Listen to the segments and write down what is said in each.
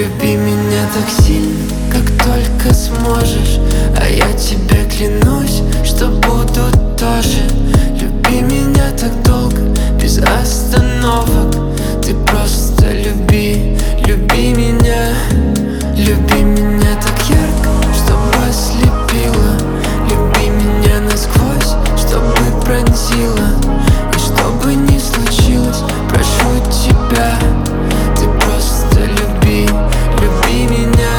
Люби меня так сильно, как только сможешь, а я тебе клянусь, что буду тоже. Люби меня так долго, без остановок. Ты просто люби, люби меня. Люби меня так ярко, чтобы ослепило. Люби меня насквозь, чтобы пронзило. И что бы ни случилось, прошу тебя, ты просто люби, люби меня.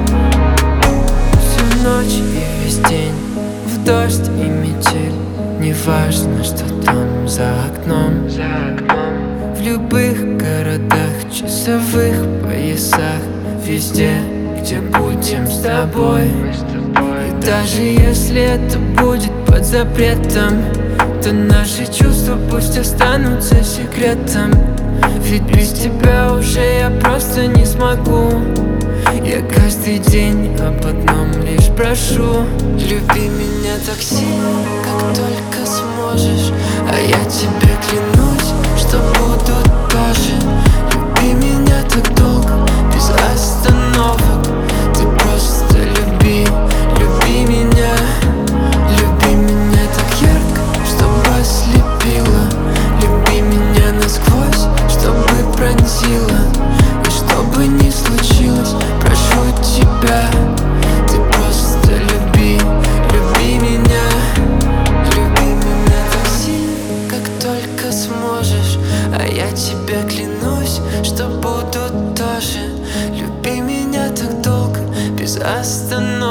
Всю ночь и весь день, в дождь и метель, неважно, что там за окном. В любых городах, часовых поясах, везде, где будем с тобой. И даже если это будет под запретом, то наши чувства пусть останутся секретом. Ведь без тебя уже я просто не смогу. Я каждый день об одном лишь прошу. Люби меня так сильно, как только сможешь, а я тебе клянусь, что буду тоже. Люби меня так долго, без остановок. Ты просто люби, люби меня. Люби меня так ярко, чтобы ослепило. Люби меня насквозь, чтобы пронзило. И что бы ни случилось, прошу тебя, ты просто люби, люби меня. Люби меня так сильно, как только сможешь, а я тебе клянусь, что буду тоже. Люби меня так долго, без остановки.